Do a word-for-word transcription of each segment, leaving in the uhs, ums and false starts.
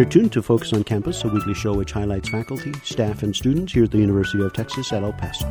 You're tuned to Focus on Campus, a weekly show which highlights faculty, staff, and students here at the University of Texas at El Paso.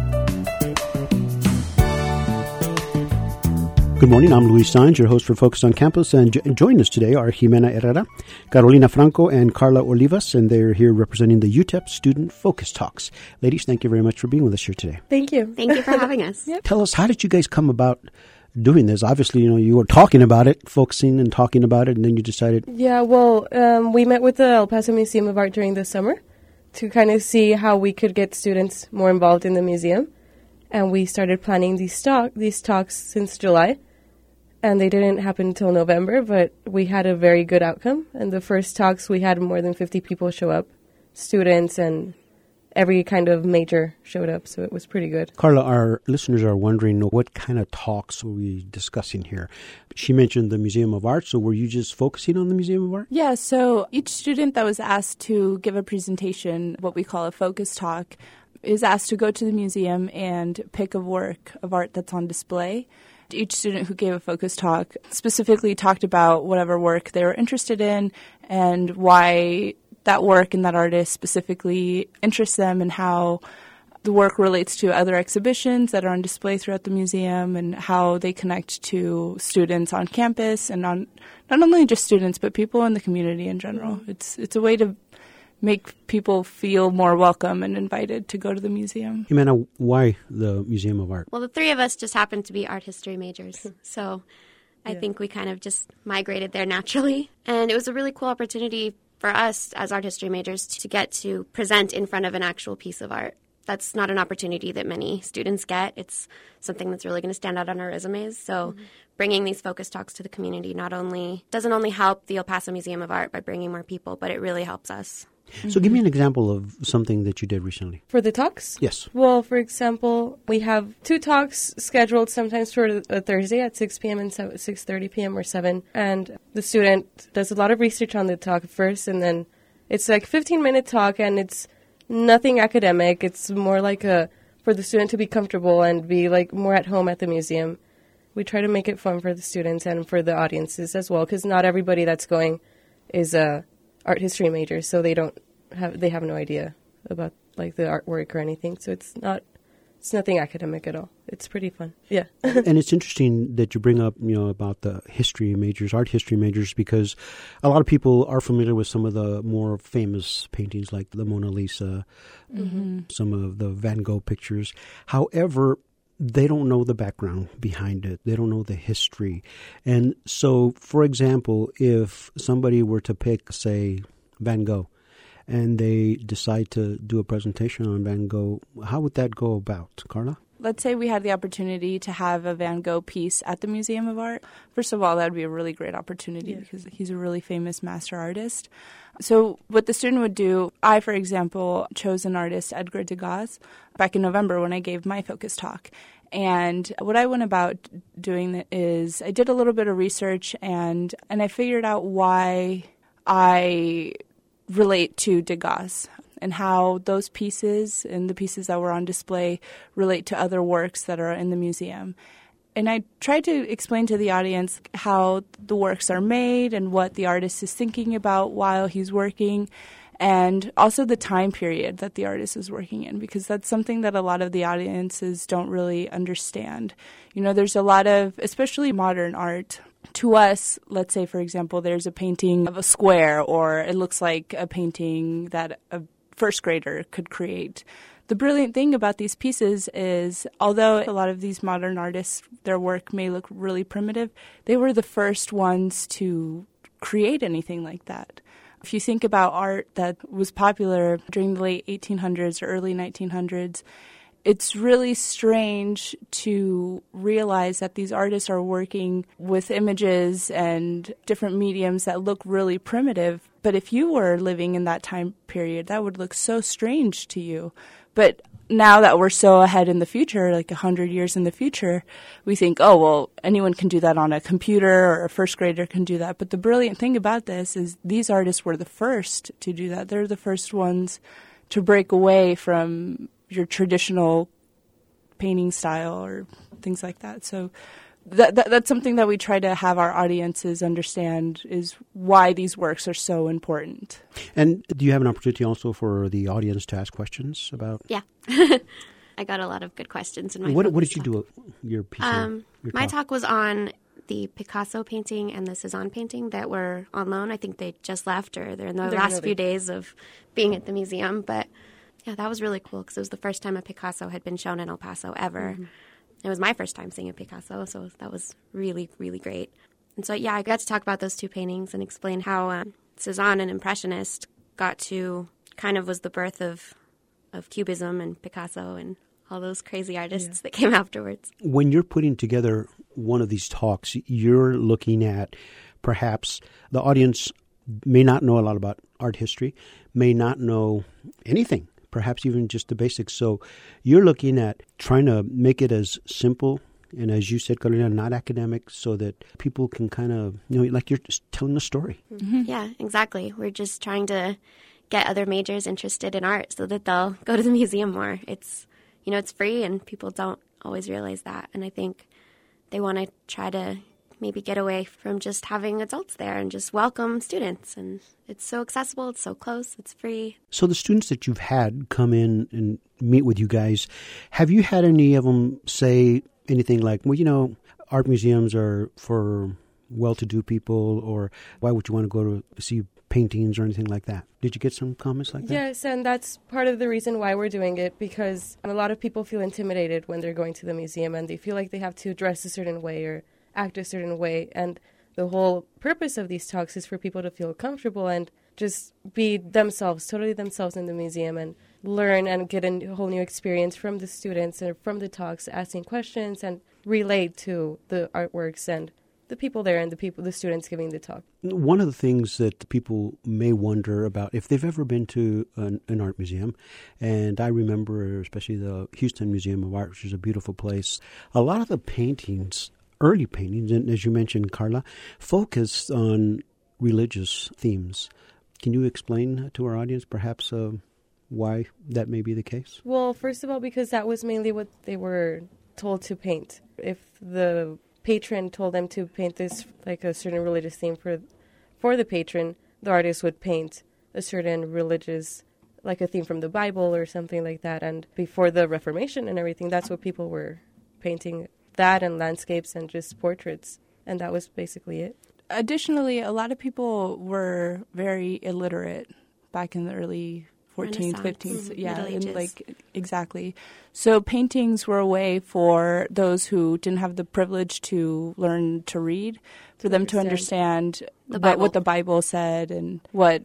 Good morning, I'm Luis Saenz, your host for Focus on Campus, and jo- joining us today are Jimena Herrera, Carolina Franco, and Carla Olivas, and they're here representing the U T E P Student Focus Talks. Ladies, thank you very much for being with us here today. Thank you. Thank you for having us. Yep. Tell us, how did you guys come about doing this? Obviously, you know, you were talking about it, focusing and talking about it, and then you decided... Yeah, well, um, we met with the El Paso Museum of Art during the summer to kind of see how we could get students more involved in the museum. And we started planning these, talk- these talks since July. And they didn't happen until November, but we had a very good outcome. And the first talks, we had more than fifty people show up, students and every kind of major showed up, so it was pretty good. Carla, our listeners are wondering what kind of talks are we discussing here? She mentioned the Museum of Art, so were you just focusing on the Museum of Art? Yeah, so each student that was asked to give a presentation, what we call a focus talk, is asked to go to the museum and pick a work of art that's on display. Each student who gave a focus talk specifically talked about whatever work they were interested in and why that work and that artist specifically interests them and how the work relates to other exhibitions that are on display throughout the museum and how they connect to students on campus and on not only just students but people in the community in general. Mm-hmm. It's it's a way to make people feel more welcome and invited to go to the museum. Jimena, why the Museum of Art? Well, the three of us just happen to be art history majors, so I yeah. think we kind of just migrated there naturally. And it was a really cool opportunity for us as art history majors to get to present in front of an actual piece of art. That's not an opportunity that many students get. It's something that's really going to stand out on our resumes. So mm-hmm. bringing these focus talks to the community not only doesn't only help the El Paso Museum of Art by bringing more people, but it really helps us. So mm-hmm. give me an example of something that you did recently. For the talks? Yes. Well, for example, we have two talks scheduled sometimes for a Thursday at six p.m. and six thirty p.m. or seven. And the student does a lot of research on the talk first, and then it's like a fifteen-minute talk, and it's nothing academic. It's more like a for the student to be comfortable and be like more at home at the museum. We try to make it fun for the students and for the audiences as well, because not everybody that's going is a art history major, so they don't have they have no idea about like the artwork or anything. So it's not it's nothing academic at all. It's pretty fun. Yeah. And it's interesting that you bring up, you know, about the history majors, art history majors, because a lot of people are familiar with some of the more famous paintings like the Mona Lisa, mm-hmm. some of the Van Gogh pictures. However, they don't know the background behind it. They don't know the history. And so, for example, if somebody were to pick, say, Van Gogh, and they decide to do a presentation on Van Gogh, how would that go about, Carla? Let's say we had the opportunity to have a Van Gogh piece at the Museum of Art. First of all, that would be a really great opportunity yeah. because he's a really famous master artist. So what the student would do, I, for example, chose an artist, Edgar Degas, back in November when I gave my focus talk. And what I went about doing is I did a little bit of research and, and I figured out why I relate to Degas and how those pieces and the pieces that were on display relate to other works that are in the museum. And I tried to explain to the audience how the works are made and what the artist is thinking about while he's working, and also the time period that the artist is working in, because that's something that a lot of the audiences don't really understand. You know, there's a lot of, especially modern art, to us, let's say, for example, there's a painting of a square, or it looks like a painting that a first grader could create. The brilliant thing about these pieces is, although a lot of these modern artists, their work may look really primitive, they were the first ones to create anything like that. If you think about art that was popular during the late eighteen hundreds or early nineteen hundreds, it's really strange to realize that these artists are working with images and different mediums that look really primitive. But if you were living in that time period, that would look so strange to you. But now that we're so ahead in the future, like a hundred years in the future, we think, oh, well, anyone can do that on a computer, or a first grader can do that. But the brilliant thing about this is these artists were the first to do that. They're the first ones to break away from your traditional painting style or things like that. So that, that that's something that we try to have our audiences understand is why these works are so important. And do you have an opportunity also for the audience to ask questions about? Yeah. I got a lot of good questions in my What, what focus did you talk. do your piece? Um, your my talk? talk was on the Picasso painting and the Cezanne painting that were on loan. I think they just left or they're in the They're last really- few days of being at the museum. But yeah, that was really cool because it was the first time a Picasso had been shown in El Paso ever. Mm-hmm. It was my first time seeing a Picasso, so that was really, really great. And so, yeah, I got to talk about those two paintings and explain how um, Cezanne, an Impressionist, got to kind of was the birth of, of Cubism and Picasso and all those crazy artists yeah. that came afterwards. When you're putting together one of these talks, you're looking at perhaps the audience may not know a lot about art history, may not know anything, perhaps even just the basics. So you're looking at trying to make it as simple and, as you said, Carolina, not academic, so that people can kind of, you know, like you're just telling a story. Mm-hmm. Yeah, exactly. We're just trying to get other majors interested in art so that they'll go to the museum more. It's You know, it's free, and people don't always realize that. And I think they want to try to maybe get away from just having adults there and just welcome students. And it's so accessible, it's so close, it's free. So the students that you've had come in and meet with you guys, have you had any of them say anything like, well, you know, art museums are for well-to-do people, or why would you want to go to see paintings or anything like that? Did you get some comments like that? Yes, and that's part of the reason why we're doing it, because a lot of people feel intimidated when they're going to the museum and they feel like they have to dress a certain way or act a certain way. And the whole purpose of these talks is for people to feel comfortable and just be themselves, totally themselves in the museum, and learn and get a whole new experience from the students and from the talks, asking questions and relate to the artworks and the people there and the people, the students giving the talk. One of the things that people may wonder about, if they've ever been to an, an art museum, and I remember especially the Houston Museum of Art, which is a beautiful place, a lot of the paintings, early paintings, and as you mentioned, Carla, focused on religious themes. Can you explain to our audience perhaps uh, why that may be the case? Well, first of all, because that was mainly what they were told to paint. If the patron told them to paint this, like a certain religious theme for for the patron, the artist would paint a certain religious, like a theme from the Bible or something like that. And before the Reformation and everything, that's what people were painting, that and landscapes and just portraits. And that was basically it. Additionally, a lot of people were very illiterate back in the early fourteenth, fifteenth, mm-hmm. yeah, Middle and Ages. like exactly. So paintings were a way for those who didn't have the privilege to learn to read, for them to understand The what, Bible. what the Bible said and what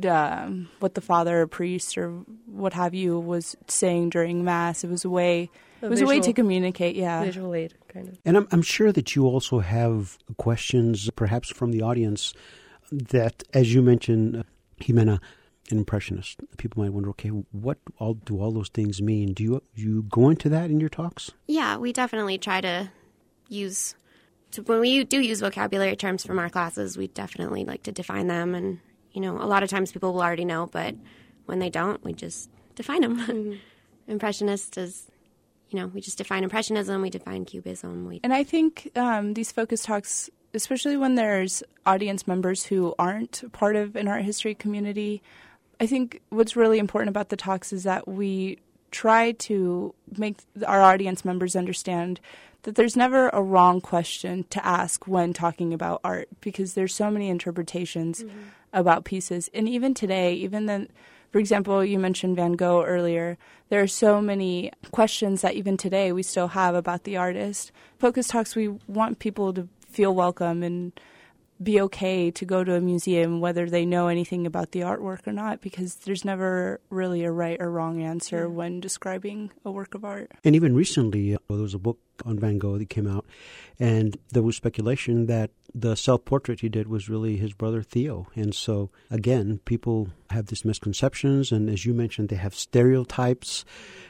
um, what the father or priest or what have you was saying during Mass. It was a way. A it was a way visual- to communicate. Yeah. Visual aid, kind of. And I'm, I'm sure that you also have questions, perhaps from the audience, that, as you mentioned, uh, Jimena, an impressionist. People might wonder, okay, what all do all those things mean? Do you you go into that in your talks? Yeah, we definitely try to use, to, when we do use vocabulary terms from our classes, we definitely like to define them. And, you know, a lot of times people will already know, but when they don't, we just define them. Mm-hmm. Impressionist is, you know, we just define Impressionism, we define Cubism. We And I think um, these focus talks, especially when there's audience members who aren't part of an art history community, I think what's really important about the talks is that we try to make our audience members understand that there's never a wrong question to ask when talking about art, because there's so many interpretations mm-hmm. about pieces. And even today, even then, for example, you mentioned Van Gogh earlier, there are so many questions that even today we still have about the artist. Focus talks, we want people to feel welcome and be okay to go to a museum whether they know anything about the artwork or not, because there's never really a right or wrong answer yeah. when describing a work of art. And even recently, uh, there was a book on Van Gogh that came out, and there was speculation that the self-portrait he did was really his brother Theo. And so, again, people have these misconceptions, and as you mentioned, they have stereotypes.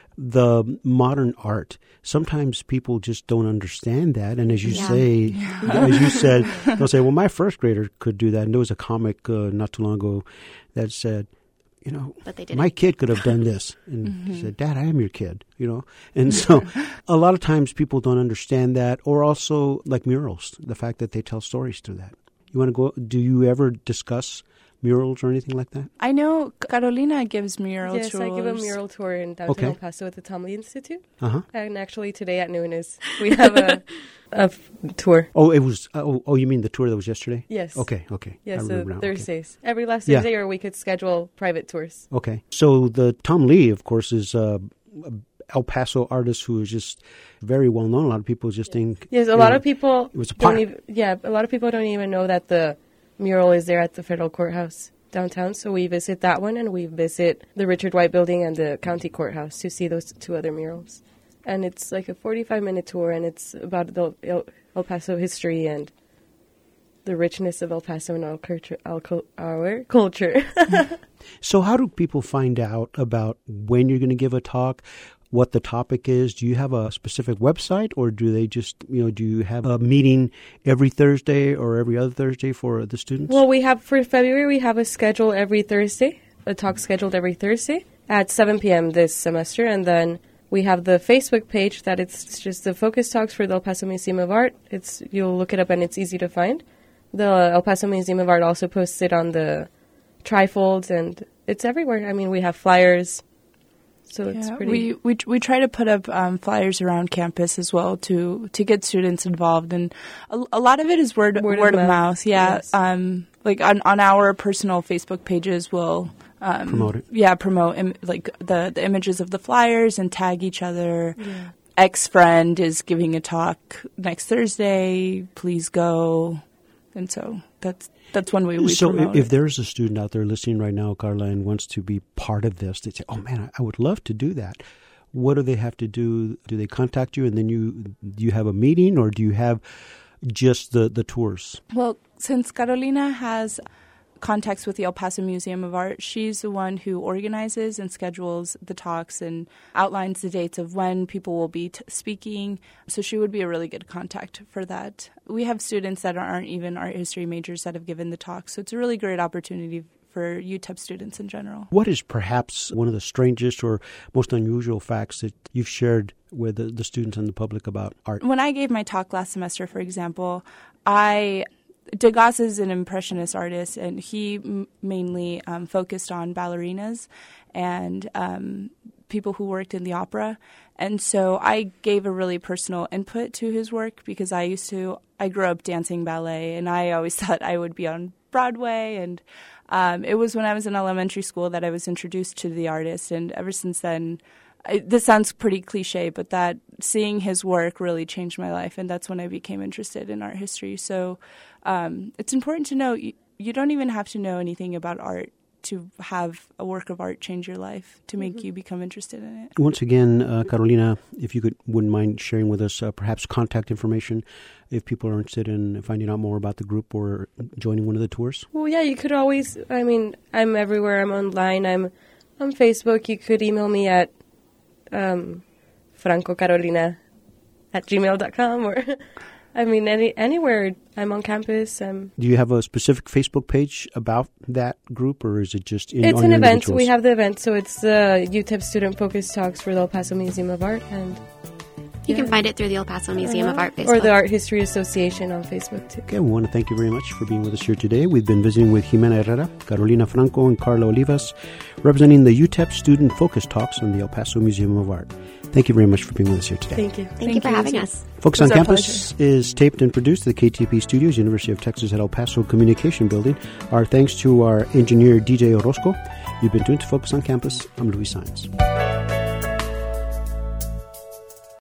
The modern art, sometimes people just don't understand that. And as you yeah. say, Yeah. as you said, they'll say, well, my first grader could do that. And there was a comic uh, not too long ago that said, you know, but they didn't. My kid could have done this. And mm-hmm. he said, Dad, I am your kid, you know. And so a lot of times people don't understand that, or also like murals, the fact that they tell stories through that. You want to go, do you ever discuss murals or anything like that? I know Carolina gives mural yes, tours. Yes, I give a mural tour in downtown okay. El Paso at the Tomley Institute. Uh-huh. And actually today at noon is we have a, a f- tour. Oh, it was, uh, oh, oh, you mean the tour that was yesterday? Yes. Okay, okay. Yes, I so now. Thursdays. Okay. Every last Yeah. Thursday, or we could schedule private tours. Okay. So the Tom Lee, of course, is uh, a El Paso artist who is just very well known. A lot of people just think... Yes, a lot know, of people... It was a don't even, yeah, a lot of people don't even know that the mural is there at the federal courthouse downtown. So we visit that one, and we visit the Richard White Building and the county courthouse to see those two other murals. And it's like a forty-five minute tour, and it's about the El, El Paso history and the richness of El Paso and our culture. Our culture. So how do people find out about when you're going to give a talk, what the topic is? Do you have a specific website, or do they just, you know, do you have a meeting every Thursday or every other Thursday for the students? Well, we have, for February, we have a schedule every Thursday, a talk scheduled every Thursday at seven p.m. this semester. And then we have the Facebook page that it's just the Focus Talks for the El Paso Museum of Art. It's, you'll look it up and it's easy to find. The El Paso Museum of Art also posts it on the trifolds, and it's everywhere. I mean, we have flyers. So yeah, it's pretty. We, we we try to put up um, flyers around campus as well to to get students involved, and a, a lot of it is word word, word of, of mouth. mouth. Yeah, yes. um, like on, on our personal Facebook pages, we'll um, promote it. Yeah, promote Im- like the the images of the flyers and tag each other. Yeah. X friend is giving a talk next Thursday. Please go, and so that's. That's one way we so promote if it. there's a student out there listening right now, Carla, and wants to be part of this, they say, oh, man, I would love to do that. What do they have to do? Do they contact you, and then you do you have a meeting, or do you have just the, the tours? Well, since Carolina has contacts with the El Paso Museum of Art, she's the one who organizes and schedules the talks and outlines the dates of when people will be t- speaking. So she would be a really good contact for that. We have students that aren't even art history majors that have given the talks, so it's a really great opportunity for U T E P students in general. What is perhaps one of the strangest or most unusual facts that you've shared with the, the students and the public about art? When I gave my talk last semester, for example, I... Degas is an impressionist artist, and he m- mainly um, focused on ballerinas and um, people who worked in the opera. And so I gave a really personal input to his work because I used to, I grew up dancing ballet, and I always thought I would be on Broadway. And um, it was when I was in elementary school that I was introduced to the artist, and ever since then, I, this sounds pretty cliche, but that seeing his work really changed my life, and that's when I became interested in art history. So um, it's important to know you, you don't even have to know anything about art to have a work of art change your life, to make mm-hmm. you become interested in it. Once again, uh, Carolina, if you could wouldn't mind sharing with us uh, perhaps contact information if people are interested in finding out more about the group or joining one of the tours. Well, yeah, you could always, I mean, I'm everywhere. I'm online. I'm on Facebook. You could email me at um, francocarolina at gmail dot com, or I mean, any anywhere. I'm on campus. Um, Do you have a specific Facebook page about that group, or is it just in It's on an your event. individuals? We have the event, so it's the U T E P Student Focus Talks for the El Paso Museum of Art, and you yeah. can find it through the El Paso Museum uh-huh. of Art Facebook. Or the Art History Association on Facebook, too. Okay, we want to thank you very much for being with us here today. We've been visiting with Jimena Herrera, Carolina Franco, and Carla Olivas, representing the U T E P Student Focus Talks on the El Paso Museum of Art. Thank you very much for being with us here today. Thank you. Thank, Thank you for you having too. us. Focus on our Campus is taped and produced at the K T P Studios, University of Texas at El Paso Communication Building. Our thanks to our engineer, D J Orozco. You've been tuned to Focus on Campus. I'm Luis Saenz.